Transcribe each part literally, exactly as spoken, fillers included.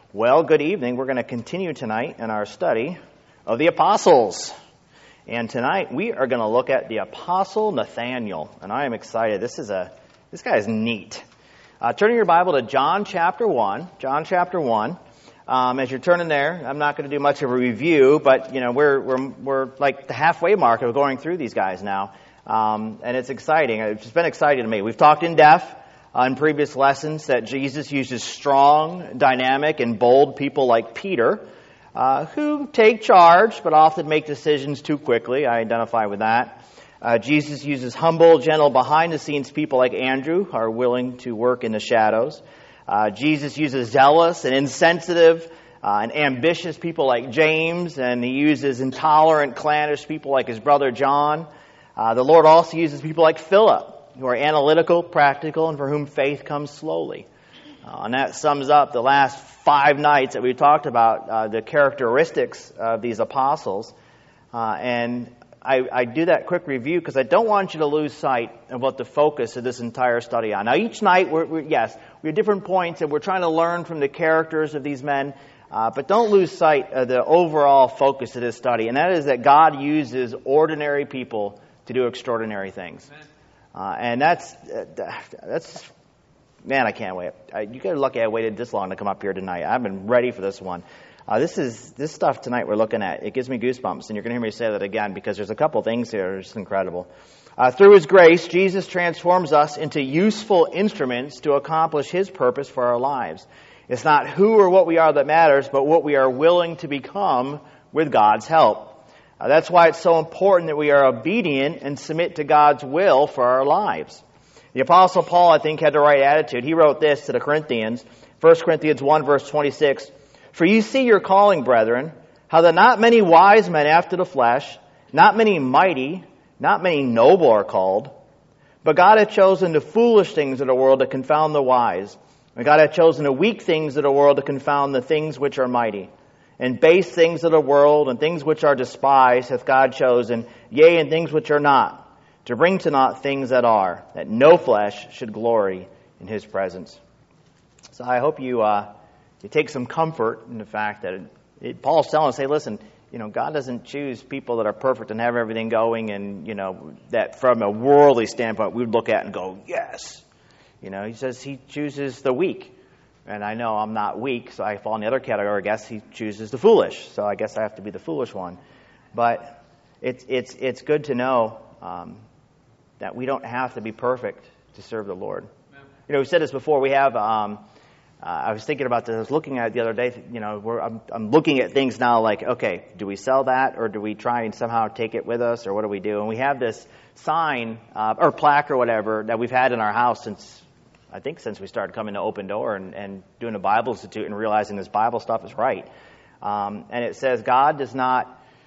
Well, good evening. We're going to continue tonight in our study of the apostles. And tonight we are going to look at the apostle Nathaniel. And I am excited. This is a this guy is neat. Uh, turning your Bible to John chapter one. John chapter one. Um, as you're turning there, I'm not going to do much of a review, but you know we're we're we're like the halfway mark of going through these guys now, um, and it's exciting. It's been exciting to me. We've talked in depth Uh, in previous lessons that Jesus uses strong, dynamic, and bold people like Peter uh, who take charge but often make decisions too quickly. I identify with that. Uh, Jesus uses humble, gentle, behind-the-scenes people like Andrew who are willing to work in the shadows. Uh, Jesus uses zealous and insensitive uh, and ambitious people like James, and he uses intolerant, clannish people like his brother John. Uh, the Lord also uses people like Philip, who are analytical, practical, and for whom faith comes slowly. Uh, and that sums up the last five nights that we talked about uh, the characteristics of these apostles. Uh, and I, I do that quick review because I don't want you to lose sight of what the focus of this entire study on. Now, each night, we're, we're, yes, we're at different points, and we're trying to learn from the characters of these men. Uh, but don't lose sight of the overall focus of this study, and that is that God uses ordinary people to do extraordinary things. Amen. Uh, and that's, uh, that's, man, I can't wait. I, you guys are lucky I waited this long to come up here tonight. I've been ready for this one. Uh, this is, this stuff tonight we're looking at, it gives me goosebumps, and you're going to hear me say that again because there's a couple things here that are just incredible. Uh, through His grace, Jesus transforms us into useful instruments to accomplish His purpose for our lives. It's not who or what we are that matters, but what we are willing to become with God's help. Uh, that's why it's so important that we are obedient and submit to God's will for our lives. The Apostle Paul, I think, had the right attitude. He wrote this to the Corinthians, First Corinthians one, verse twenty-six. For you see your calling, brethren, how that not many wise men after the flesh, not many mighty, not many noble are called, but God hath chosen the foolish things of the world to confound the wise, and God hath chosen the weak things of the world to confound the things which are mighty. And base things of the world and things which are despised hath God chosen, yea, and things which are not, to bring to naught things that are, that no flesh should glory in His presence. So I hope you uh, you take some comfort in the fact that it, it, Paul's telling us, hey, listen, you know, God doesn't choose people that are perfect and have everything going, and you know that from a worldly standpoint we would look at and go, yes. You know, He says He chooses the weak. And I know I'm not weak, so I fall in the other category. I guess He chooses the foolish, so I guess I have to be the foolish one. But it's it's it's good to know um, that we don't have to be perfect to serve the Lord. Yeah. You know, we said this before. We have. Um, uh, I was thinking about this. I was looking at it the other day. You know, we're, I'm I'm looking at things now. Like, okay, do we sell that, or do we try and somehow take it with us, or what do we do? And we have this sign uh, or plaque or whatever that we've had in our house since. I think since we started coming to Open Door and, and doing a Bible Institute and realizing this Bible stuff is right. Um, and it says, God does not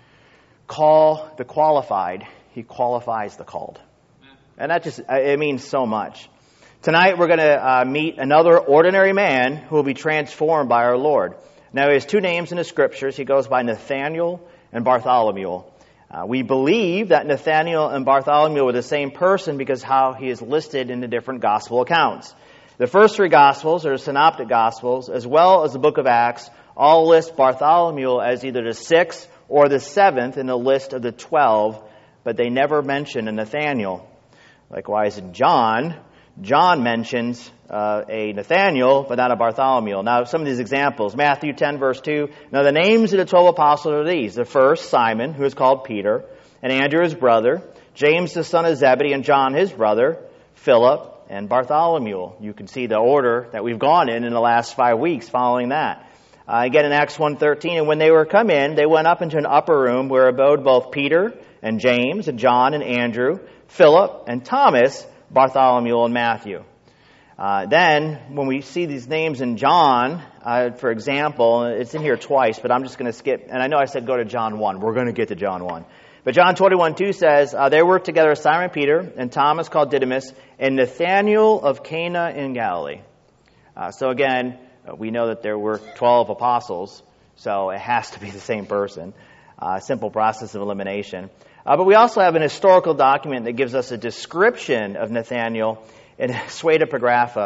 call the qualified, He qualifies the called. And that just, it means so much. Tonight we're going to uh, meet another ordinary man who will be transformed by our Lord. Now he has two names in the Scriptures. He goes by Nathaniel and Bartholomew. Uh, we believe that Nathaniel and Bartholomew were the same person because how he is listed in the different gospel accounts. The first three gospels are the synoptic gospels, as well as the book of Acts, all list Bartholomew as either the sixth or the seventh in the list of the twelve, but they never mention a Nathaniel. Likewise, in John, John mentions uh, a Nathaniel, but not a Bartholomew. Now, some of these examples, Matthew ten, verse two. Now, the names of the twelve apostles are these. The first, Simon, who is called Peter, and Andrew his brother, James the son of Zebedee, and John his brother, Philip, and Bartholomew. You can see the order that we've gone in in the last five weeks following that. Uh, again, in Acts one thirteen, and when they were come in, they went up into an upper room where abode both Peter and James and John and Andrew, Philip and Thomas, Bartholomew and Matthew. Uh, then, when we see these names in John, uh, for example, it's in here twice, but I'm just going to skip. And I know I said go to John one. We're going to get to John one. But John twenty-one two says, uh, there were together Simon Peter and Thomas called Didymus and Nathanael of Cana in Galilee. Uh, so again, uh, we know that there were twelve apostles, so it has to be the same person. Uh, simple process of elimination. Uh, but we also have an historical document that gives us a description of Nathanael in Suedepigrapha.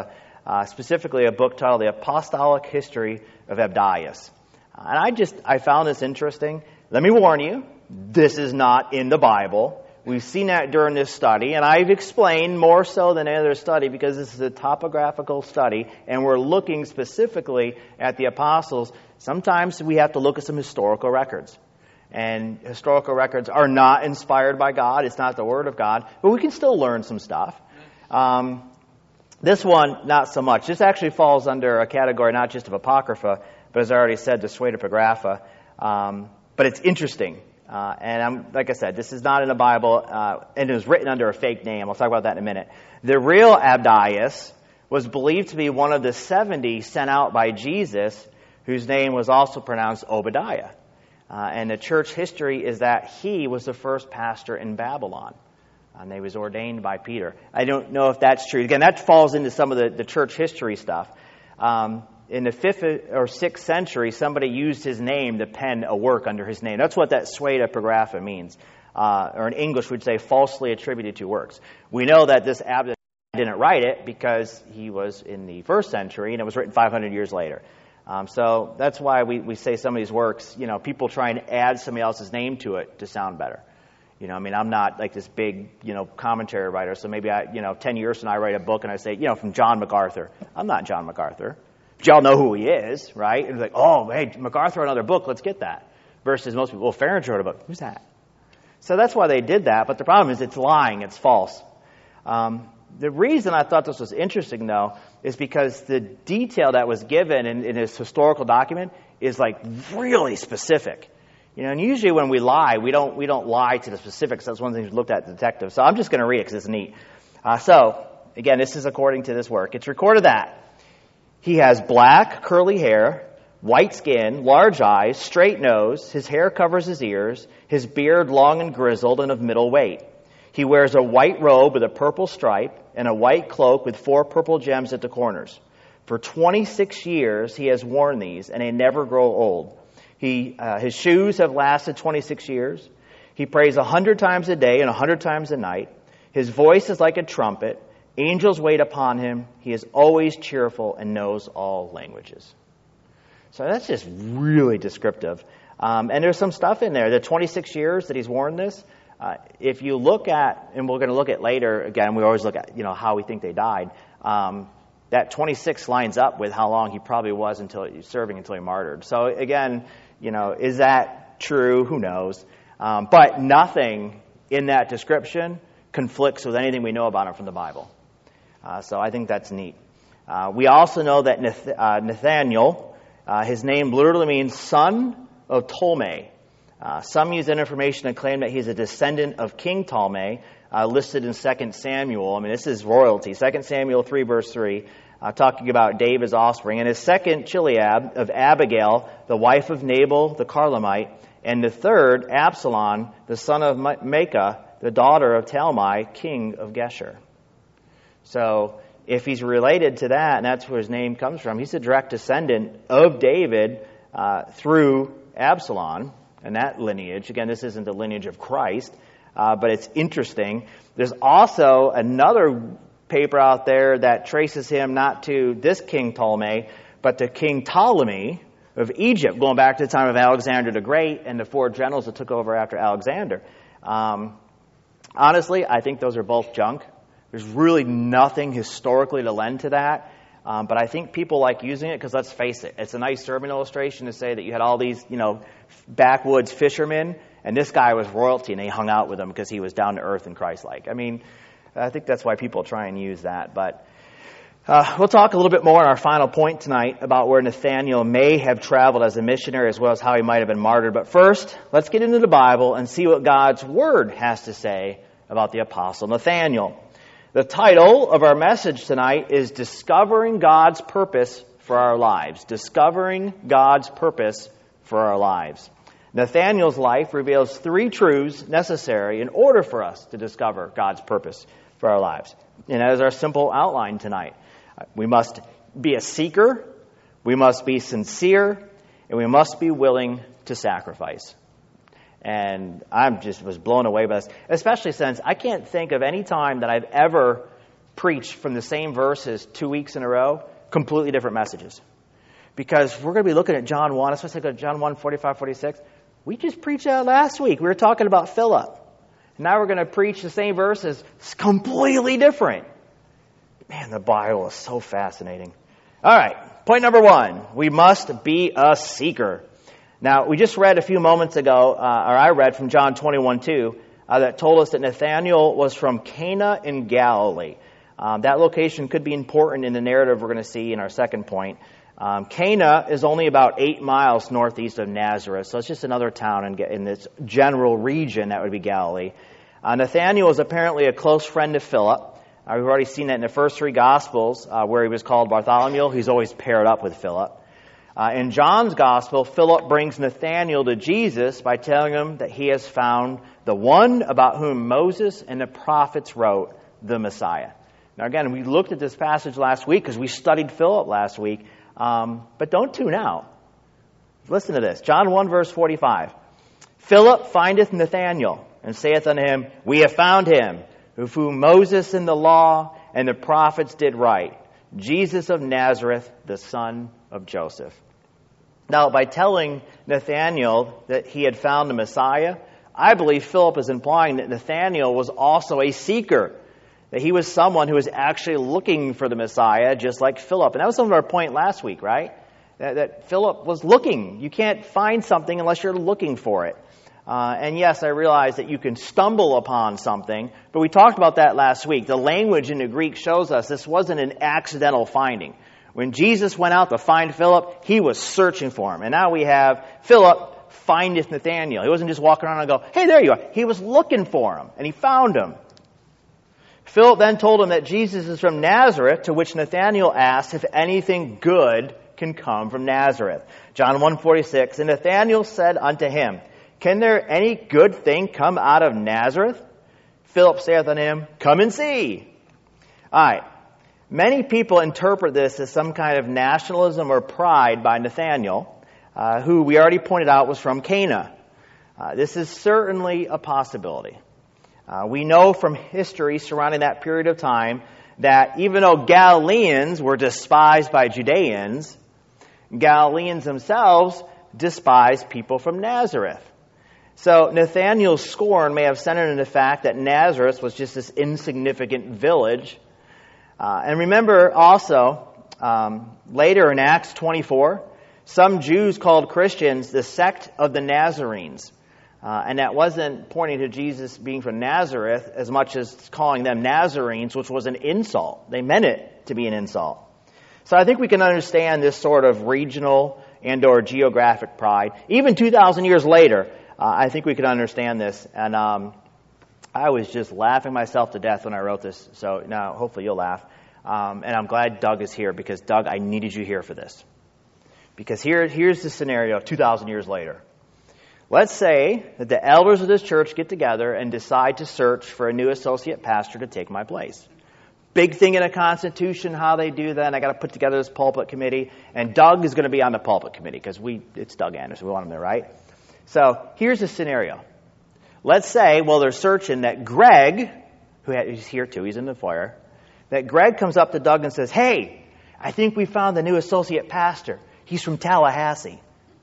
uh, specifically a book titled The Apostolic History of Abdias. And I just, I found this interesting. Let me warn you, this is not in the Bible. We've seen that during this study, and I've explained more so than any other study because this is a topographical study, and we're looking specifically at the apostles. Sometimes we have to look at some historical records. And historical records are not inspired by God. It's not the Word of God. But we can still learn some stuff. Um, this one, not so much. This actually falls under a category not just of Apocrypha, but as I already said, the Pseudepigrapha. Um, but it's interesting. Uh, and I'm, like I said, this is not in the Bible, uh, and it was written under a fake name. I'll talk about that in a minute. The real Abdias was believed to be one of the seventy sent out by Jesus, whose name was also pronounced Obadiah. Uh, and the church history is that he was the first pastor in Babylon. And he was ordained by Peter. I don't know if that's true. Again, that falls into some of the, the church history stuff. Um, in the fifth or sixth century, somebody used his name to pen a work under his name. That's what that Pseudepigrapha means. Uh, or in English, we'd say falsely attributed to works. We know that this Abdias didn't write it because he was in the first century, and it was written five hundred years later. Um, so that's why we, we say some of these works, you know, people try and add somebody else's name to it to sound better. You know, I mean, I'm not like this big, you know, commentary writer, so maybe I, you know, ten years from now I write a book and I say, you know, from John MacArthur. I'm not John MacArthur. But y'all know who he is, right? And it's like, oh, hey, MacArthur wrote another book, let's get that. Versus most people, well, Farringer wrote a book. Who's that? So that's why they did that, but the problem is it's lying, it's false. Um, the reason I thought this was interesting, though, is because the detail that was given in, in this historical document is like really specific. You know, and usually when we lie, we don't we don't lie to the specifics. That's one of the things we looked at the detective. So I'm just going to read it because it's neat. Uh, so, again, this is according to this work. It's recorded that he has black, curly hair, white skin, large eyes, straight nose, his hair covers his ears, his beard long and grizzled and of middle weight. He wears a white robe with a purple stripe and a white cloak with four purple gems at the corners. For twenty-six years he has worn these, and they never grow old. He, uh, his shoes have lasted twenty-six years. He prays a hundred times a day and a hundred times a night. His voice is like a trumpet. Angels wait upon him. He is always cheerful and knows all languages. So that's just really descriptive. Um, and there's some stuff in there. The twenty-six years that he's worn this, uh, if you look at, and we're going to look at later, again, we always look at, you know, how we think they died. Um, that twenty-six lines up with how long he probably was until serving until he martyred. So again, you know, is that true? Who knows? Um, but nothing in that description conflicts with anything we know about him from the Bible. Uh, so I think that's neat. Uh, we also know that Nath- uh, Nathaniel, uh, his name literally means son of Ptolemy. Uh, some use that information and claim that he's a descendant of King Ptolemy, uh, listed in Second Samuel. I mean, this is royalty. Second Samuel three, verse three. Uh, talking about David's offspring, and his second, Chileab, of Abigail, the wife of Nabal the Carlemite, and the third, Absalom, the son of Maacah, the daughter of Talmai, king of Geshur. So, if he's related to that, and that's where his name comes from, he's a direct descendant of David uh, through Absalom, and that lineage. Again, this isn't the lineage of Christ, uh, but it's interesting. There's also another paper out there that traces him not to this King Ptolemy, but to King Ptolemy of Egypt, going back to the time of Alexander the Great and the four generals that took over after Alexander. Um, honestly, I think those are both junk. There's really nothing historically to lend to that, um, but I think people like using it because, let's face it, it's a nice sermon illustration to say that you had all these, you know, backwoods fishermen, and this guy was royalty, and they hung out with him because he was down to earth and Christ-like. I mean, I think that's why people try and use that. But uh, we'll talk a little bit more on our final point tonight about where Nathaniel may have traveled as a missionary as well as how he might have been martyred. But first, let's get into the Bible and see what God's Word has to say about the Apostle Nathaniel. The title of our message tonight is Discovering God's Purpose for Our Lives. Discovering God's Purpose for Our Lives. Nathaniel's life reveals three truths necessary in order for us to discover God's purpose for our lives. And that is our simple outline tonight. We must be a seeker, we must be sincere, and we must be willing to sacrifice. And I just was blown away by this, especially since I can't think of any time that I've ever preach from the same verses two weeks in a row, completely different messages. Because we're going to be looking at John one, especially go to John one, forty-five, forty-six. We just preached that last week. We were talking about Philip. Now we're going to preach the same verses. It's completely different. Man, the Bible is so fascinating. All right, point number one. We must be a seeker. Now, we just read a few moments ago, uh, or I read from John twenty-one two, uh, that told us that Nathanael was from Cana in Galilee. Um, that location could be important in the narrative we're going to see in our second point. Um, Cana is only about eight miles northeast of Nazareth, so it's just another town in, in this general region that would be Galilee. Uh, Nathanael was apparently a close friend of Philip. Uh, we've already seen that in the first three Gospels, uh, where he was called Bartholomew. He's always paired up with Philip. Uh, in John's Gospel, Philip brings Nathanael to Jesus by telling him that he has found the one about whom Moses and the prophets wrote, the Messiah. Now again, we looked at this passage last week because we studied Philip last week, um, but don't tune out. Listen to this. John one verse forty-five. Philip findeth Nathanael and saith unto him, We have found him, of whom Moses in the law and the prophets did write, Jesus of Nazareth, the son of Joseph. Now, by telling Nathanael that he had found the Messiah, I believe Philip is implying that Nathanael was also a seeker, that he was someone who was actually looking for the Messiah, just like Philip. And that was some of our point last week, right? That, that Philip was looking. You can't find something unless you're looking for it. Uh, and yes, I realize that you can stumble upon something, but we talked about that last week. The language in the Greek shows us this wasn't an accidental finding. When Jesus went out to find Philip, he was searching for him. And now we have Philip findeth Nathanael. He wasn't just walking around and go, hey, there you are. He was looking for him, and he found him. Philip then told him that Jesus is from Nazareth, to which Nathanael asked if anything good can come from Nazareth. John one forty-six, and Nathanael said unto him, Can there any good thing come out of Nazareth? Philip saith unto him, Come and see. All right. Many people interpret this as some kind of nationalism or pride by Nathanael, uh, who we already pointed out was from Cana. Uh, this is certainly a possibility. Uh, we know from history surrounding that period of time that even though Galileans were despised by Judeans, Galileans themselves despised people from Nazareth. So Nathanael's scorn may have centered in the fact that Nazareth was just this insignificant village. Uh, and remember also, um, later in Acts twenty-four, some Jews called Christians the sect of the Nazarenes. Uh, and that wasn't pointing to Jesus being from Nazareth as much as calling them Nazarenes, which was an insult. They meant it to be an insult. So I think we can understand this sort of regional and or geographic pride. Even two thousand years later, uh, I think we can understand this. And um, I was just laughing myself to death when I wrote this. So now hopefully you'll laugh. Um, and I'm glad Doug is here because, Doug, I needed you here for this. Because here, here's the scenario two thousand years later. Let's say that the elders of this church get together and decide to search for a new associate pastor to take my place. Big thing in a constitution, how they do that. And I got to put together this pulpit committee. And Doug is going to be on the pulpit committee because we it's Doug Anderson. We want him there, right? So here's the scenario. Let's say, well, they're searching that Greg, who is here too, he's in the foyer, that Greg comes up to Doug and says, hey, I think we found the new associate pastor. He's from Tallahassee.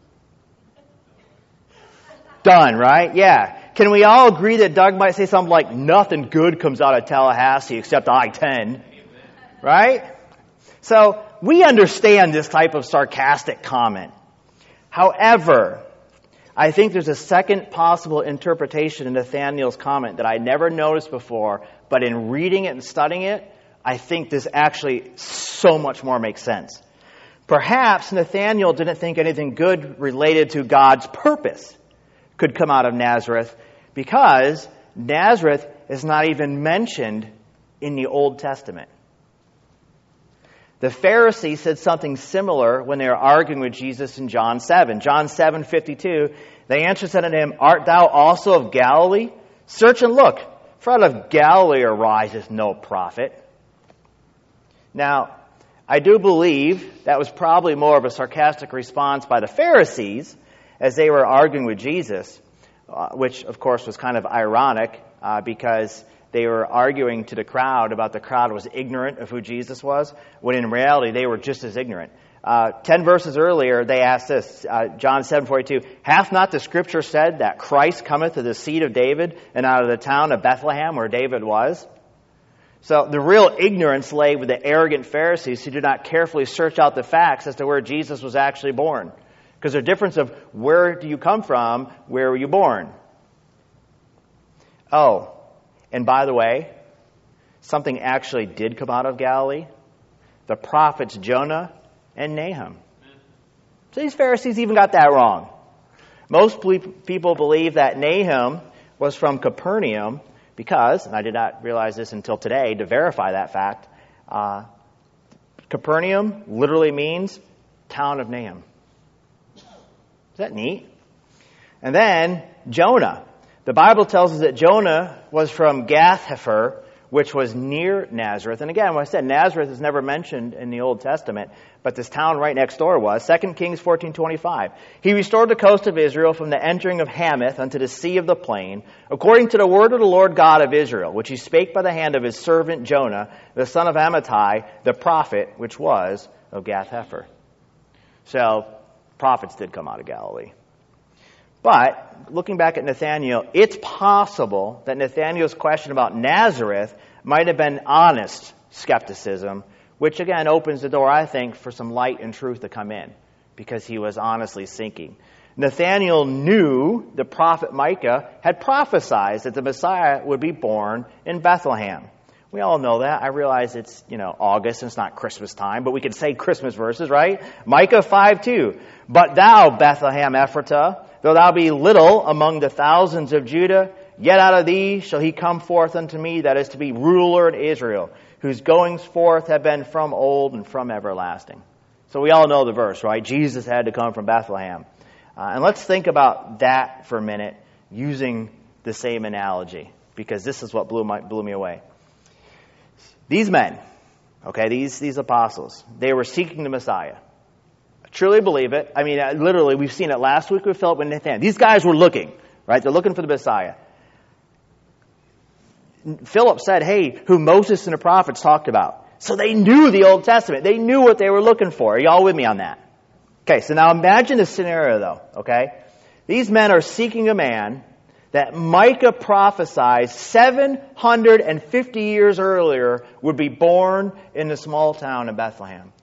Done, right? Yeah. Can we all agree that Doug might say something like, nothing good comes out of Tallahassee except I ten? Right? So we understand this type of sarcastic comment. However, I think there's a second possible interpretation in Nathanael's comment that I never noticed before, but in reading it and studying it, I think this actually so much more makes sense. Perhaps Nathanael didn't think anything good related to God's purpose could come out of Nazareth because Nazareth is not even mentioned in the Old Testament. The Pharisees said something similar when they were arguing with Jesus in John seven. John seven fifty-two, they answered said unto him, Art thou also of Galilee? Search and look, for out of Galilee ariseth no prophet. Now, I do believe that was probably more of a sarcastic response by the Pharisees as they were arguing with Jesus, uh, which, of course, was kind of ironic uh, because they were arguing to the crowd about the crowd was ignorant of who Jesus was, when in reality they were just as ignorant. Uh, ten verses earlier, they asked this, uh, John seven forty-two, hath not the scripture said that Christ cometh to the seed of David and out of the town of Bethlehem where David was? So the real ignorance lay with the arrogant Pharisees who did not carefully search out the facts as to where Jesus was actually born. Because there's a difference of where do you come from, where were you born? Oh, and by the way, something actually did come out of Galilee. The prophets Jonah and Nahum. So these Pharisees even got that wrong. Most people believe that Nahum was from Capernaum because, and I did not realize this until today to verify that fact, uh, Capernaum literally means town of Nahum. Is that neat? And then Jonah. The Bible tells us that Jonah was from Gath-hepher, which was near Nazareth. And again, when I said Nazareth is never mentioned in the Old Testament, but this town right next door was. Second Kings fourteen twenty-five. He restored the coast of Israel from the entering of Hamath unto the sea of the plain, according to the word of the Lord God of Israel, which he spake by the hand of his servant Jonah, the son of Amittai, the prophet, which was of Gath-hepher. So, prophets did come out of Galilee. But, looking back at Nathanael, it's possible that Nathanael's question about Nazareth might have been honest skepticism, which again opens the door, I think, for some light and truth to come in, because he was honestly seeking. Nathanael knew the prophet Micah had prophesied that the Messiah would be born in Bethlehem. We all know that. I realize it's, you know, August and it's not Christmas time, but we can say Christmas verses, right? Micah five two. But thou, Bethlehem Ephratah, though thou be little among the thousands of Judah, yet out of thee shall he come forth unto me that is to be ruler in Israel, whose goings forth have been from old and from everlasting. So we all know the verse, right? Jesus had to come from Bethlehem. Uh, and let's think about that for a minute using the same analogy, because this is what blew, my, blew me away. These men, okay, these, these apostles, they were seeking the Messiah. I truly believe it. I mean, literally, we've seen it last week with Philip and Nathanael. These guys were looking, right? They're looking for the Messiah. Philip said, hey, who Moses and the prophets talked about. So they knew the Old Testament. They knew what they were looking for. Are you all with me on that? Okay, so now imagine this scenario, though, okay? These men are seeking a man that Micah prophesied seven hundred fifty years earlier would be born in the small town of Bethlehem.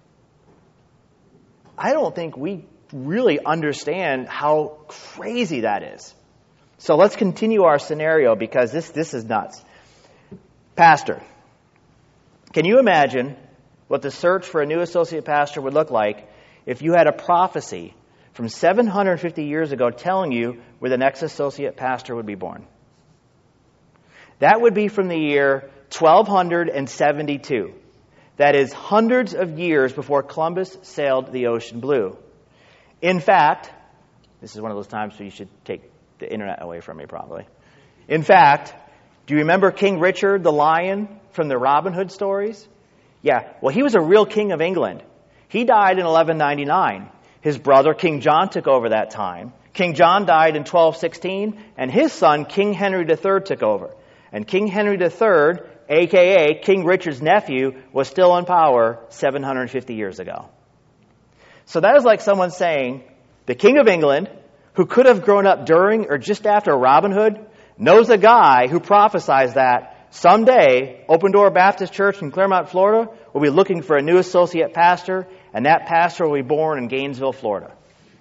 I don't think we really understand how crazy that is. So let's continue our scenario, because this, this is nuts. Pastor, can you imagine what the search for a new associate pastor would look like if you had a prophecy from seven hundred fifty years ago telling you where the next associate pastor would be born? That would be from the year twelve seventy-two. That is hundreds of years before Columbus sailed the ocean blue. In fact, this is one of those times where you should take the internet away from me probably. In fact, do you remember King Richard the Lion from the Robin Hood stories? Yeah, well, he was a real king of England. He died in eleven ninety-nine. His brother, King John, took over that time. King John died in twelve sixteen, and his son, King Henry the Third, took over. And King Henry the Third, a k a. King Richard's nephew, was still in power seven hundred fifty years ago. So that is like someone saying, the King of England, who could have grown up during or just after Robin Hood, knows a guy who prophesies that someday Open Door Baptist Church in Claremont, Florida, will be looking for a new associate pastor, and that pastor will be born in Gainesville, Florida.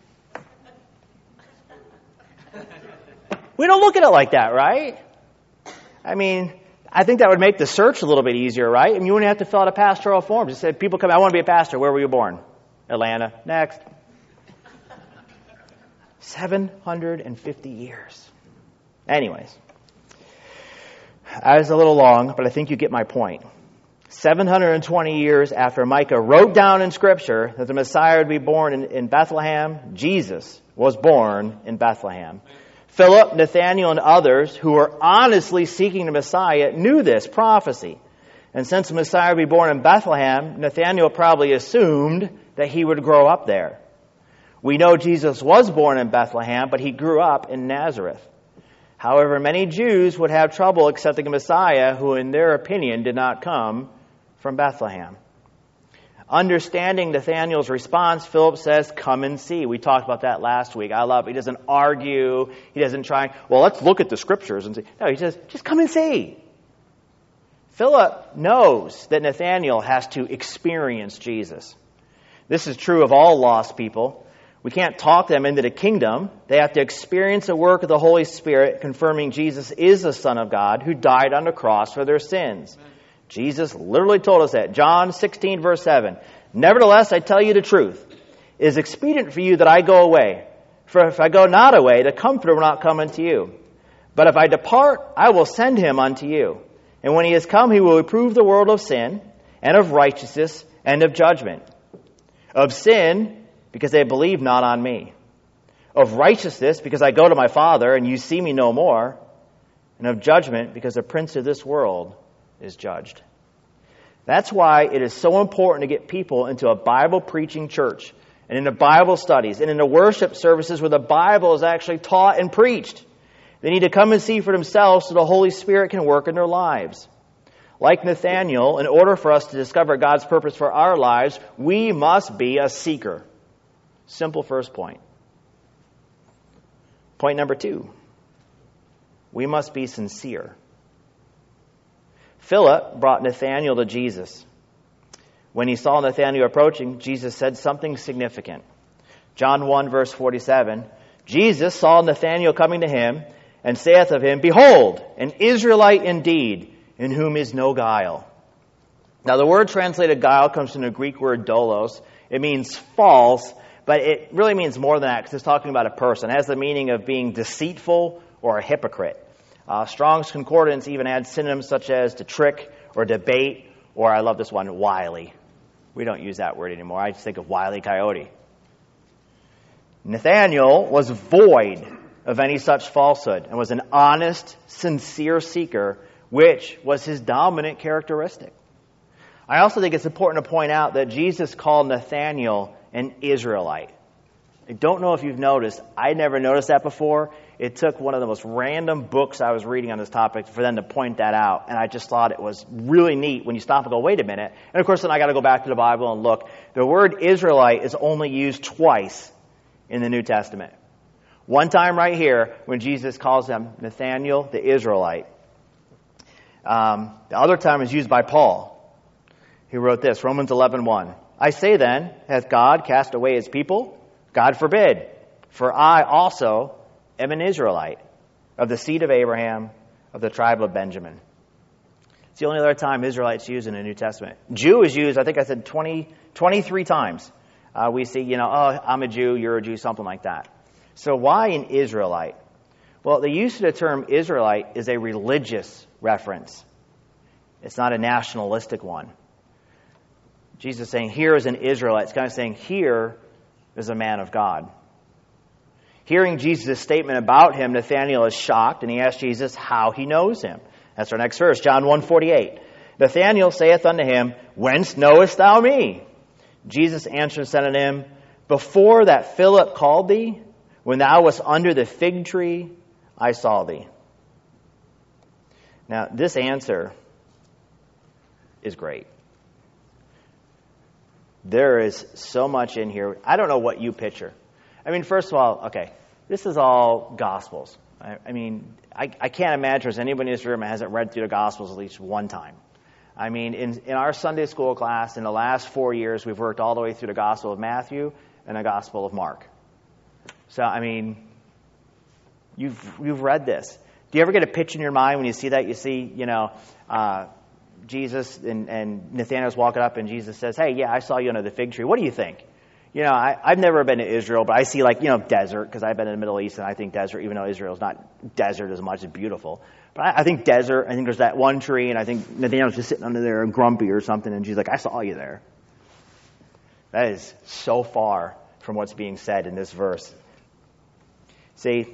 We don't look at it like that, right? I mean, I think that would make the search a little bit easier, right? I mean, you wouldn't have to fill out a pastoral form. Just say, people come, I want to be a pastor. Where were you born? Atlanta. Next. seven hundred fifty years. Anyways. That was a little long, but I think you get my point. seven hundred twenty years after Micah wrote down in Scripture that the Messiah would be born in, in Bethlehem, Jesus was born in Bethlehem. Philip, Nathanael, and others who were honestly seeking the Messiah knew this prophecy. And since the Messiah would be born in Bethlehem, Nathanael probably assumed that he would grow up there. We know Jesus was born in Bethlehem, but he grew up in Nazareth. However, many Jews would have trouble accepting a Messiah who, in their opinion, did not come from Bethlehem. Understanding Nathanael's response, Philip says, come and see. We talked about that last week. I love it. He doesn't argue. He doesn't try, well, let's look at the scriptures and see. No, he says, just come and see. Philip knows that Nathanael has to experience Jesus. This is true of all lost people. We can't talk them into the kingdom. They have to experience the work of the Holy Spirit, confirming Jesus is the Son of God who died on the cross for their sins. Amen. Jesus literally told us that. John sixteen, verse seven. Nevertheless, I tell you the truth. It is expedient for you that I go away. For if I go not away, the Comforter will not come unto you. But if I depart, I will send him unto you. And when he is come, he will reprove the world of sin, and of righteousness, and of judgment. Of sin, because they believe not on me. Of righteousness, because I go to my Father, and you see me no more. And of judgment, because the prince of this world is judged. That's why it is so important to get people into a Bible-preaching church, and into Bible studies, and into worship services where the Bible is actually taught and preached. They need to come and see for themselves so the Holy Spirit can work in their lives. Like Nathanael, in order for us to discover God's purpose for our lives, we must be a seeker. Simple first point. Point number two. We must be sincere. Philip brought Nathanael to Jesus. When he saw Nathanael approaching, Jesus said something significant. John one, verse forty-seven. Jesus saw Nathanael coming to him, and saith of him, Behold, an Israelite indeed, in whom is no guile. Now the word translated guile comes from the Greek word doulos. It means false, but it really means more than that because it's talking about a person. It has the meaning of being deceitful or a hypocrite. Uh, Strong's Concordance even adds synonyms such as to trick or debate, or I love this one, wily. We don't use that word anymore. I just think of Wile E. Coyote. Nathanael was void of any such falsehood and was an honest, sincere seeker, which was his dominant characteristic. I also think it's important to point out that Jesus called Nathanael an Israelite. I don't know if you've noticed. I never noticed that before. It took one of the most random books I was reading on this topic for them to point that out, and I just thought it was really neat when you stop and go, wait a minute. And of course, then I got to go back to the Bible and look. The word Israelite is only used twice in the New Testament. One time right here when Jesus calls him Nathanael the Israelite. Um, the other time is used by Paul. He wrote this, Romans eleven one. I say then, hath God cast away his people? God forbid. For I also am an Israelite, of the seed of Abraham, of the tribe of Benjamin. It's the only other time Israelite's used in the New Testament. Jew is used, I think I said twenty, twenty-three times. Uh, we see, you know, oh, I'm a Jew, you're a Jew, something like that. So why an Israelite? Well, the use of the term Israelite is a religious reference. It's not a nationalistic one. Jesus is saying, here is an Israelite. It's kind of saying, here is a man of God. Hearing Jesus' statement about him, Nathanael is shocked, and he asks Jesus how he knows him. That's our next verse, John one forty-eight. Nathanael saith unto him, Whence knowest thou me? Jesus answered and said unto him, Before that Philip called thee, when thou wast under the fig tree, I saw thee. Now, this answer is great. There is so much in here. I don't know what you picture. I mean, first of all, okay, this is all Gospels. I, I mean, I, I can't imagine there's anybody in this room that hasn't read through the Gospels at least one time. I mean, in, in our Sunday school class, in the last four years, we've worked all the way through the Gospel of Matthew and the Gospel of Mark. So, I mean, you've you've read this. Do you ever get a picture in your mind when you see that? You see, you know, uh, Jesus and, and Nathanael's walking up, and Jesus says, hey, yeah, I saw you under the fig tree. What do you think? You know, I, I've never been to Israel, but I see, like, you know, desert, because I've been in the Middle East, and I think desert, even though Israel is not desert as much, it's beautiful. But I, I think desert, I think there's that one tree, and I think Nathanael's just sitting under there and grumpy or something, and she's like, I saw you there. That is so far from what's being said in this verse. See,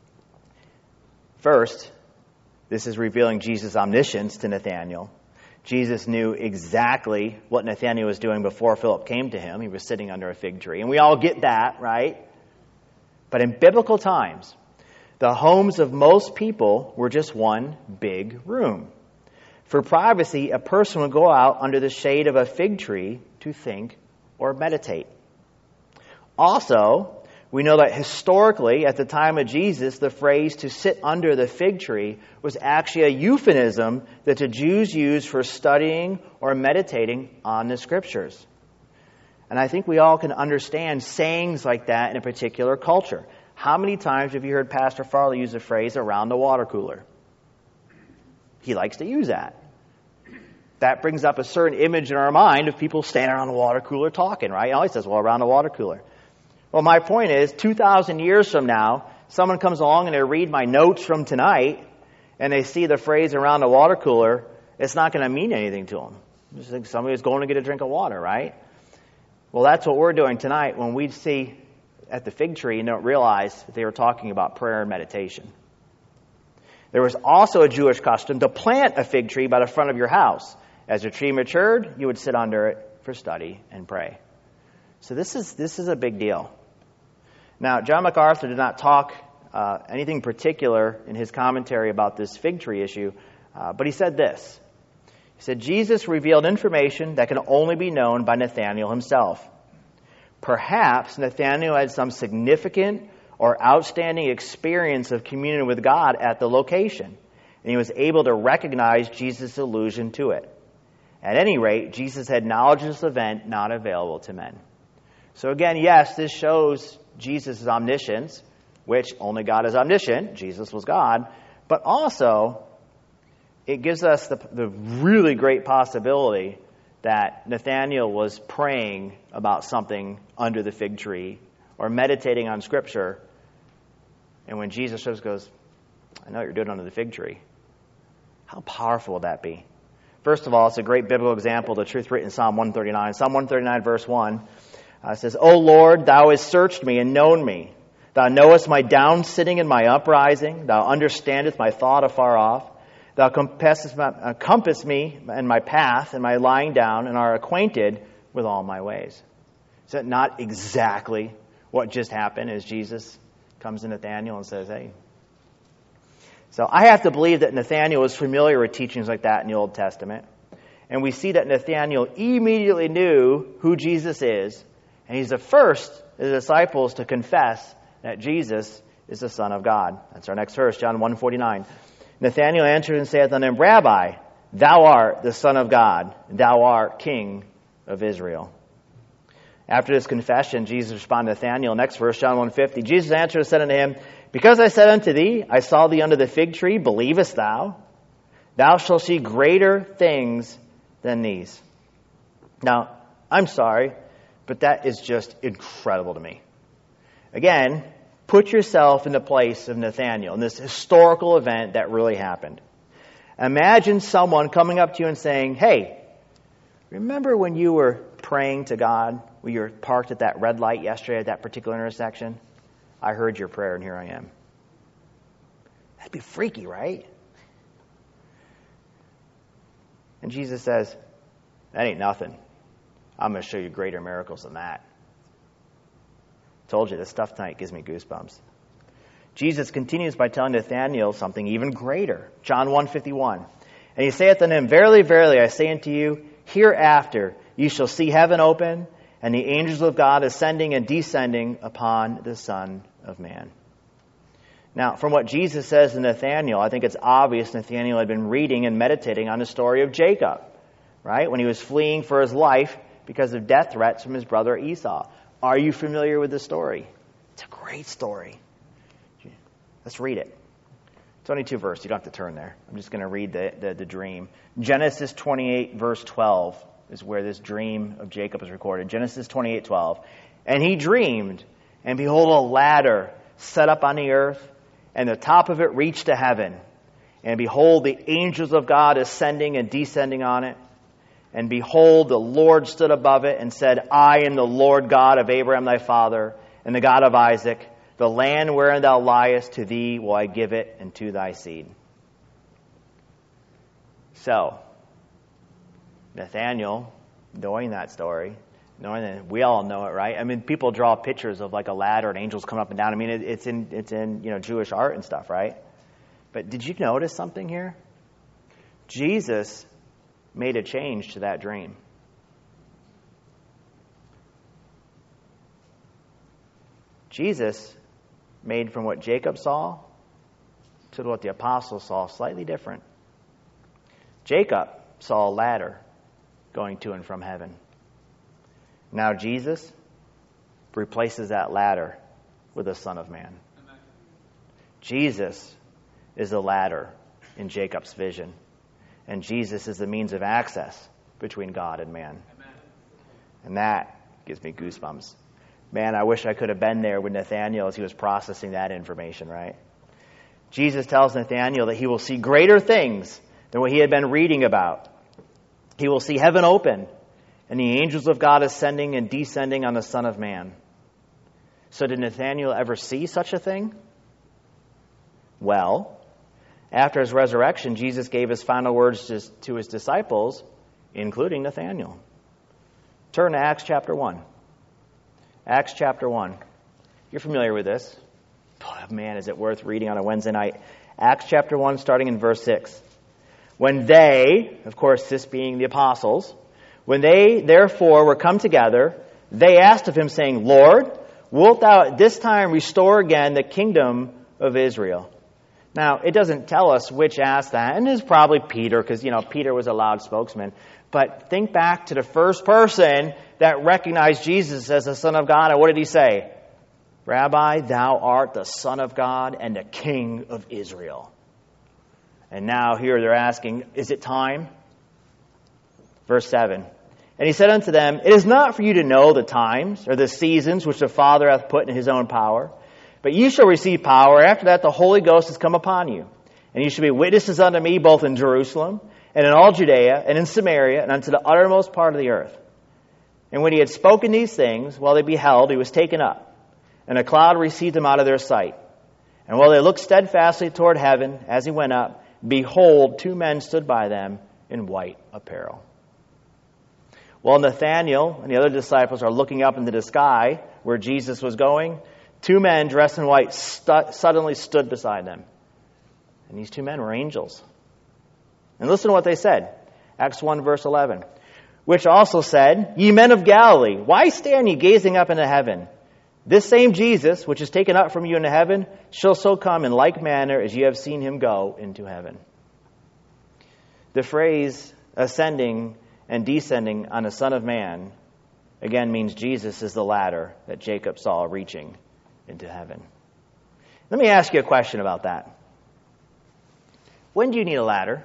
first, this is revealing Jesus' omniscience to Nathanael. Jesus knew exactly what Nathanael was doing before Philip came to him. He was sitting under a fig tree. And we all get that, right? But in biblical times, The homes of most people were just one big room. For privacy, a person would go out under the shade of a fig tree to think or meditate. Also, we know that historically, at the time of Jesus, the phrase to sit under the fig tree was actually a euphemism that the Jews used for studying or meditating on the Scriptures. And I think we all can understand sayings like that in a particular culture. How many times have you heard Pastor Farley use the phrase around the water cooler? He likes to use that. That brings up a certain image in our mind of people standing around the water cooler talking, right? He always says, well, around the water cooler. Well, my point is, two thousand years from now, someone comes along and they read my notes from tonight, and they see the phrase around the water cooler, it's not going to mean anything to them. Just like somebody who's going to get a drink of water, right? Well, that's what we're doing tonight when we see at the fig tree and don't realize that they were talking about prayer and meditation. There was also a Jewish custom to plant a fig tree by the front of your house. As the tree matured, you would sit under it for study and pray. So this is this is a big deal. Now, John MacArthur did not talk uh, anything particular in his commentary about this fig tree issue, uh, but he said this. He said, Jesus revealed information that can only be known by Nathanael himself. Perhaps Nathanael had some significant or outstanding experience of communion with God at the location, and he was able to recognize Jesus' allusion to it. At any rate, Jesus had knowledge of this event not available to men. So again, yes, this shows Jesus' omniscience, which only God is omniscient. Jesus was God. But also, it gives us the, the really great possibility that Nathanael was praying about something under the fig tree or meditating on Scripture. And when Jesus just goes, I know what you're doing under the fig tree. How powerful would that be? First of all, it's a great biblical example of the truth written in Psalm one thirty-nine. Psalm one thirty-nine, verse one uh, says, O Lord, thou hast searched me and known me. Thou knowest my down sitting and my uprising. Thou understandest my thought afar off. Thou compassest my, uh, compass me and my path and my lying down, and are acquainted with all my ways. Is that not exactly what just happened as Jesus comes to Nathanael and says, hey. So I have to believe that Nathanael was familiar with teachings like that in the Old Testament. And we see that Nathanael immediately knew who Jesus is. And he's the first of the disciples to confess that Jesus is the Son of God. That's our next verse, John one forty-nine. Nathanael answered and saith unto him, Rabbi, thou art the Son of God. Thou art King of Israel. After this confession, Jesus responded to Nathanael. Next verse, John one fifty. Jesus answered and said unto him, Because I said unto thee, I saw thee under the fig tree, believest thou? Thou shalt see greater things than these. Now, I'm sorry, but that is just incredible to me. Again, put yourself in the place of Nathanael in this historical event that really happened. Imagine someone coming up to you and saying, hey, remember when you were praying to God, when you were parked at that red light yesterday at that particular intersection? I heard your prayer and here I am. That'd be freaky, right? And Jesus says, that ain't nothing. I'm going to show you greater miracles than that. Told you, this stuff tonight gives me goosebumps. Jesus continues by telling Nathanael something even greater. John one fifty-one. And he saith unto him, Verily, verily, I say unto you, hereafter you shall see heaven open, and the angels of God ascending and descending upon the Son of Man. Now, from what Jesus says to Nathanael, I think it's obvious Nathanael had been reading and meditating on the story of Jacob, right? When he was fleeing for his life because of death threats from his brother Esau. Are you familiar with the story? It's a great story. Let's read it. It's only two verses. You don't have to turn there. I'm just going to read the, the, the dream. Genesis twenty-eight, verse twelve is where this dream of Jacob is recorded. Genesis twenty-eight, twelve. And he dreamed, and behold, a ladder set up on the earth, and the top of it reached to heaven. And behold, the angels of God ascending and descending on it. And behold, the Lord stood above it and said, I am the Lord God of Abraham thy father, and the God of Isaac. The land wherein thou liest, to thee will I give it, and to thy seed. So, Nathanael, knowing that story, No, and we all know it, right? I mean, people draw pictures of like a ladder and angels coming up and down. I mean, it, it's in it's in you know Jewish art and stuff, right? But did you notice something here? Jesus made a change to that dream. Jesus made from what Jacob saw to what the apostles saw slightly different. Jacob saw a ladder going to and from heaven. Now Jesus replaces that ladder with the Son of Man. Amen. Jesus is the ladder in Jacob's vision. And Jesus is the means of access between God and man. Amen. And that gives me goosebumps. Man, I wish I could have been there with Nathanael as he was processing that information, right? Jesus tells Nathanael that he will see greater things than what he had been reading about. He will see heaven open and the angels of God ascending and descending on the Son of Man. So did Nathanael ever see such a thing? Well, after his resurrection, Jesus gave his final words to, to his disciples, including Nathanael. Turn to Acts chapter one. Acts chapter one. You're familiar with this. Oh, man, is it worth reading on a Wednesday night? Acts chapter one, starting in verse six. When they, of course, this being the apostles, when they therefore were come together, they asked of him, saying, Lord, wilt thou at this time restore again the kingdom of Israel? Now, it doesn't tell us which asked that, and it's probably Peter, because, you know, Peter was a loud spokesman. But think back to the first person that recognized Jesus as the Son of God, and what did he say? Rabbi, thou art the Son of God and the King of Israel. And now here they're asking, is it time? Verse seven. And he said unto them, It is not for you to know the times or the seasons which the Father hath put in his own power, but ye shall receive power. After that the Holy Ghost is come upon you. And you shall be witnesses unto me both in Jerusalem and in all Judea and in Samaria and unto the uttermost part of the earth. And when he had spoken these things, while they beheld, he was taken up, and a cloud received him out of their sight. And while they looked steadfastly toward heaven as he went up, behold, two men stood by them in white apparel. While Nathanael and the other disciples are looking up into the sky where Jesus was going, two men dressed in white stu- suddenly stood beside them. And these two men were angels. And listen to what they said. Acts one, verse eleven. Which also said, Ye men of Galilee, why stand ye gazing up into heaven? This same Jesus, which is taken up from you into heaven, shall so come in like manner as ye have seen him go into heaven. The phrase ascending and descending on the Son of Man, again, means Jesus is the ladder that Jacob saw reaching into heaven. Let me ask you a question about that. When do you need a ladder?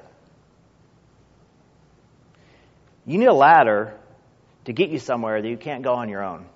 You need a ladder to get you somewhere that you can't go on your own.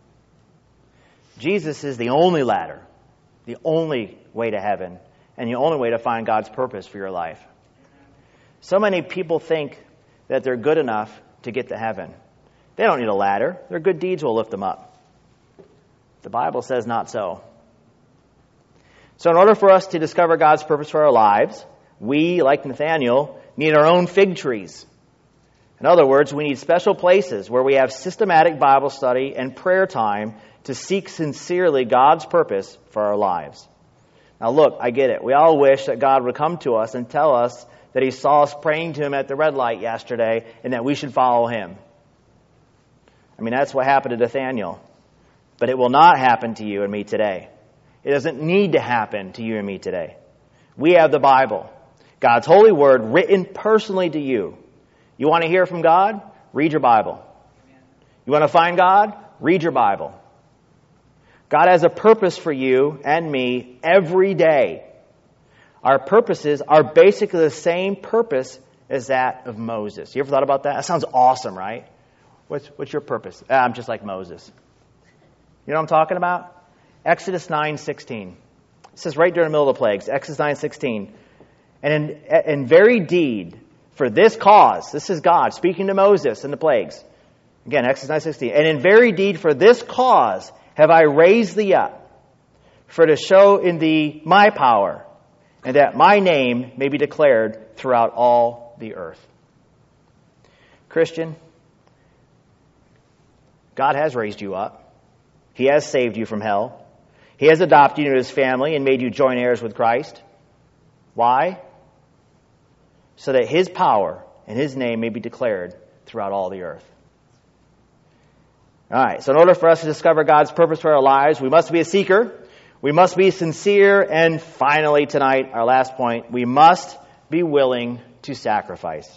Jesus is the only ladder, the only way to heaven, and the only way to find God's purpose for your life. So many people think that they're good enough to get to heaven. They don't need a ladder. Their good deeds will lift them up. The Bible says not so. So in order for us to discover God's purpose for our lives, we, like Nathanael, need our own fig trees. In other words, we need special places where we have systematic Bible study and prayer time to seek sincerely God's purpose for our lives. Now look, I get it. We all wish that God would come to us and tell us that he saw us praying to him at the red light yesterday and that we should follow him. I mean, that's what happened to Nathanael. But it will not happen to you and me today. It doesn't need to happen to you and me today. We have the Bible, God's holy word written personally to you. You want to hear from God? Read your Bible. You want to find God? Read your Bible. God has a purpose for you and me every day. Our purposes are basically the same purpose as that of Moses. You ever thought about that? That sounds awesome, right? What's, what's your purpose? Ah, I'm just like Moses. You know what I'm talking about? Exodus nine sixteen. It says right during the middle of the plagues, Exodus nine sixteen. And in, in very deed, for this cause, this is God speaking to Moses in the plagues. Again, Exodus nine sixteen. And in very deed, for this cause have I raised thee up, for to show in thee my power, and that my name may be declared throughout all the earth. Christian, God has raised you up. He has saved you from hell. He has adopted you into his family and made you joint heirs with Christ. Why? So that his power and his name may be declared throughout all the earth. All right, so in order for us to discover God's purpose for our lives, we must be a seeker. We must be sincere. And finally tonight, our last point, we must be willing to sacrifice.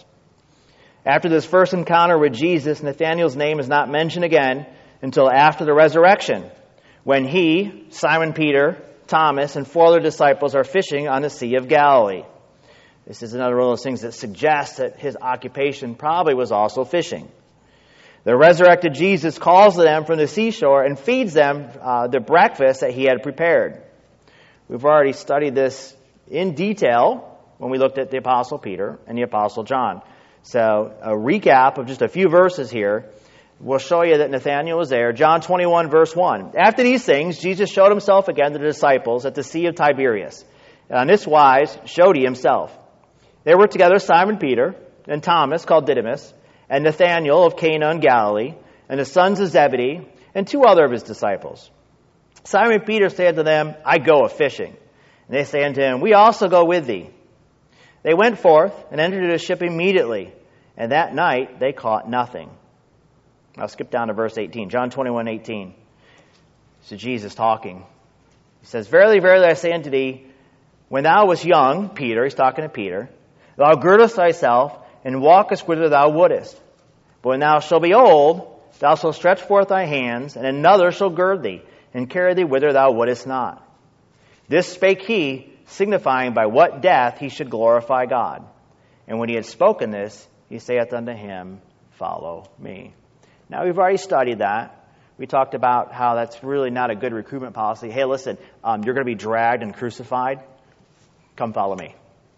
After this first encounter with Jesus, Nathanael's name is not mentioned again until after the resurrection, when he, Simon Peter, Thomas, and four other disciples are fishing on the Sea of Galilee. This is another one of those things that suggests that his occupation probably was also fishing. The resurrected Jesus calls to them from the seashore and feeds them uh, the breakfast that he had prepared. We've already studied this in detail when we looked at the Apostle Peter and the Apostle John. So a recap of just a few verses here will show you that Nathanael was there. John twenty-one, verse one. After these things, Jesus showed himself again to the disciples at the Sea of Tiberias. And on this wise showed he himself. There were together Simon Peter and Thomas, called Didymus, and Nathanael of Cana in Galilee, and the sons of Zebedee, and two other of his disciples. Simon Peter said to them, I go a-fishing. And they say unto him, We also go with thee. They went forth and entered into the ship immediately, and that night they caught nothing. I'll skip down to verse eighteen, John twenty-one, eighteen. This is Jesus talking. He says, Verily, verily, I say unto thee, when thou wast young, Peter, he's talking to Peter, thou girdest thyself, and walkest whither thou wouldest. But when thou shalt be old, thou shalt stretch forth thy hands, and another shall gird thee, and carry thee whither thou wouldest not. This spake he, signifying by what death he should glorify God. And when he had spoken this, he saith unto him, Follow me. Now we've already studied that. We talked about how that's really not a good recruitment policy. Hey, listen, um, you're going to be dragged and crucified. Come follow me.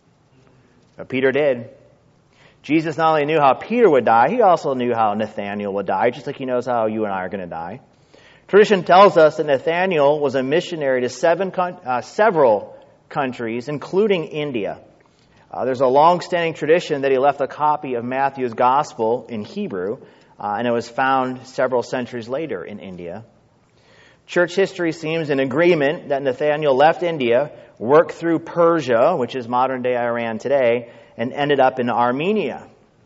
But Peter did. Jesus not only knew how Peter would die, he also knew how Nathanael would die, just like he knows how you and I are going to die. Tradition tells us that Nathanael was a missionary to seven, uh, several countries, including India. Uh, there's a long-standing tradition that he left a copy of Matthew's Gospel in Hebrew, uh, and it was found several centuries later in India. Church history seems in agreement that Nathanael left India, worked through Persia, which is modern-day Iran today, and ended up in Armenia.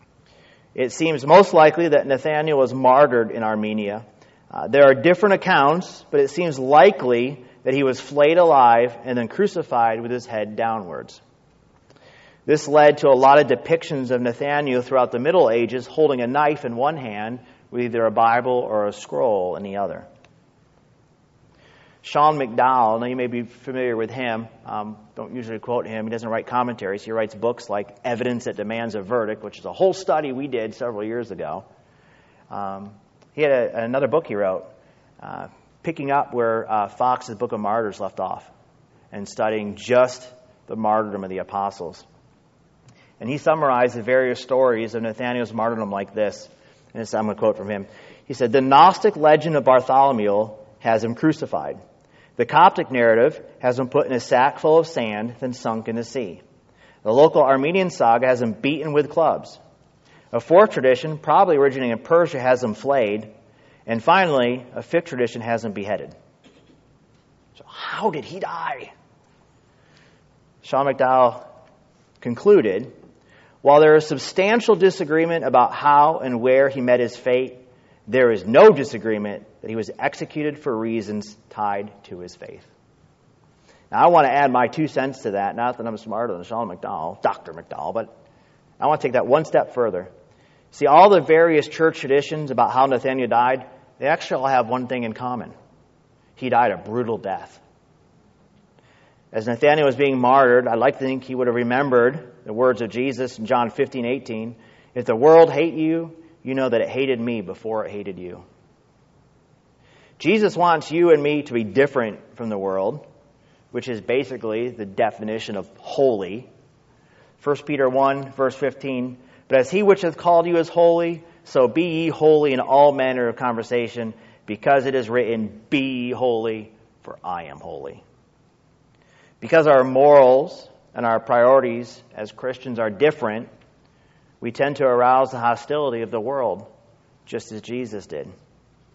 It seems most likely that Nathanael was martyred in Armenia. Uh, there are different accounts, but it seems likely that he was flayed alive and then crucified with his head downwards. This led to a lot of depictions of Nathanael throughout the Middle Ages holding a knife in one hand with either a Bible or a scroll in the other. Sean McDowell, now you may be familiar with him. Um, don't usually quote him. He doesn't write commentaries. He writes books like Evidence That Demands a Verdict, which is a whole study we did several years ago. Um, he had a, another book he wrote, uh, picking up where uh, Fox's Book of Martyrs left off and studying just the martyrdom of the apostles. And he summarized the various stories of Nathanael's martyrdom like this. And this, I'm going to quote from him. He said, The Gnostic legend of Bartholomew has him crucified. The Coptic narrative has him put in a sack full of sand, then sunk in the sea. The local Armenian saga has him beaten with clubs. A fourth tradition, probably originating in Persia, has him flayed. And finally, a fifth tradition has him beheaded. So how did he die? Sean McDowell concluded, while there is substantial disagreement about how and where he met his fate, there is no disagreement that he was executed for reasons tied to his faith. Now, I want to add my two cents to that. Not that I'm smarter than Sean McDowell, Doctor McDowell, but I want to take that one step further. See, all the various church traditions about how Nathanael died, they actually all have one thing in common. He died a brutal death. As Nathanael was being martyred, I'd like to think he would have remembered the words of Jesus in John fifteen, eighteen. If the world hate you, you know that it hated me before it hated you. Jesus wants you and me to be different from the world, which is basically the definition of holy. First Peter one, verse fifteen, But as he which hath called you is holy, so be ye holy in all manner of conversation, because it is written, Be ye holy, for I am holy. Because our morals and our priorities as Christians are different, we tend to arouse the hostility of the world, just as Jesus did.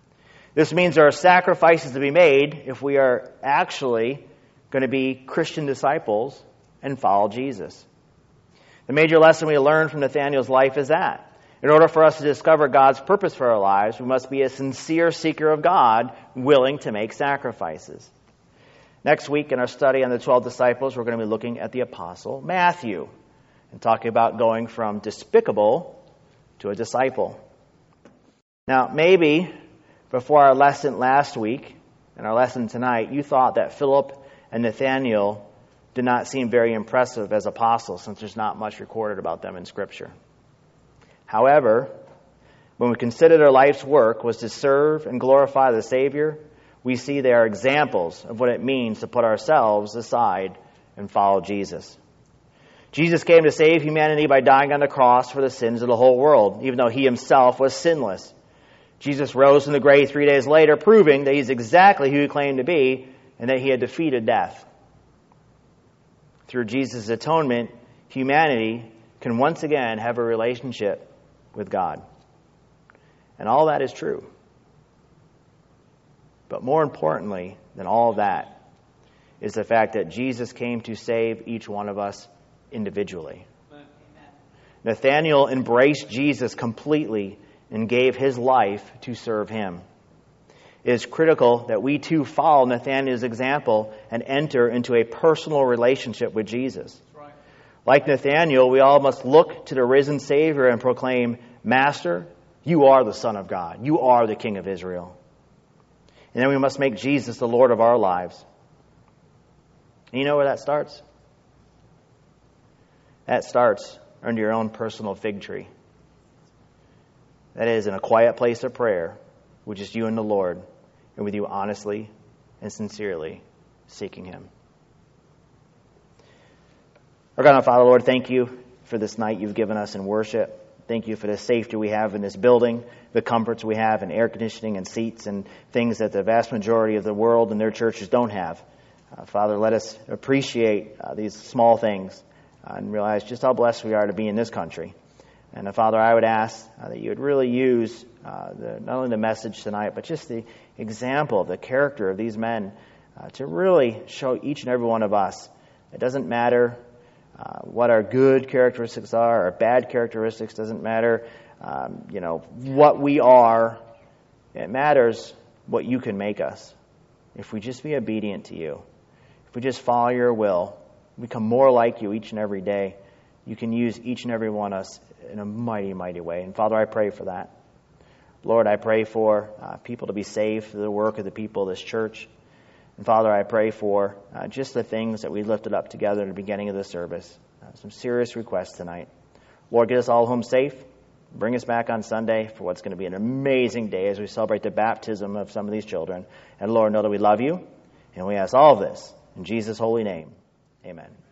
This means there are sacrifices to be made if we are actually going to be Christian disciples and follow Jesus. The major lesson we learn from Nathanael's life is that in order for us to discover God's purpose for our lives, we must be a sincere seeker of God, willing to make sacrifices. Next week in our study on the twelve disciples, we're going to be looking at the apostle Matthew and talking about going from despicable to a disciple. Now, maybe before our lesson last week and our lesson tonight, you thought that Philip and Nathanael did not seem very impressive as apostles, since there's not much recorded about them in Scripture. However, when we consider their life's work was to serve and glorify the Savior, we see they are examples of what it means to put ourselves aside and follow Jesus. Jesus came to save humanity by dying on the cross for the sins of the whole world, even though he himself was sinless. Jesus rose from the grave three days later, proving that he's exactly who he claimed to be and that he had defeated death. Through Jesus' atonement, humanity can once again have a relationship with God. And all that is true. But more importantly than all of that is the fact that Jesus came to save each one of us individually. Amen. Nathanael embraced Jesus completely and gave his life to serve him. It is critical that we too follow Nathanael's example and enter into a personal relationship with Jesus. Right. Like Nathanael, we all must look to the risen Savior and proclaim, Master, you are the Son of God. You are the King of Israel. And then we must make Jesus the Lord of our lives. And you know where that starts? That starts under your own personal fig tree. That is, in a quiet place of prayer, with just you and the Lord, and with you honestly and sincerely seeking Him. Our God and Father, Lord, thank you for this night you've given us in worship. Thank you for the safety we have in this building, the comforts we have in air conditioning and seats and things that the vast majority of the world and their churches don't have. Uh, Father, let us appreciate uh, these small things uh, and realize just how blessed we are to be in this country. And uh, Father, I would ask uh, that you would really use uh, the, not only the message tonight, but just the example, the character of these men uh, to really show each and every one of us. It doesn't matter uh, what our good characteristics are, our bad characteristics. Doesn't matter, um, you know, what we are. It matters what you can make us. If we just be obedient to you, if we just follow your will, become more like you each and every day, you can use each and every one of us in a mighty, mighty way. And Father, I pray for that. Lord, I pray for uh, people to be saved through the work of the people of this church. And Father, I pray for uh, just the things that we lifted up together at the beginning of the service. Uh, some serious requests tonight. Lord, get us all home safe. Bring us back on Sunday for what's going to be an amazing day as we celebrate the baptism of some of these children. And Lord, know that we love you. And we ask all of this in Jesus' holy name. Amen.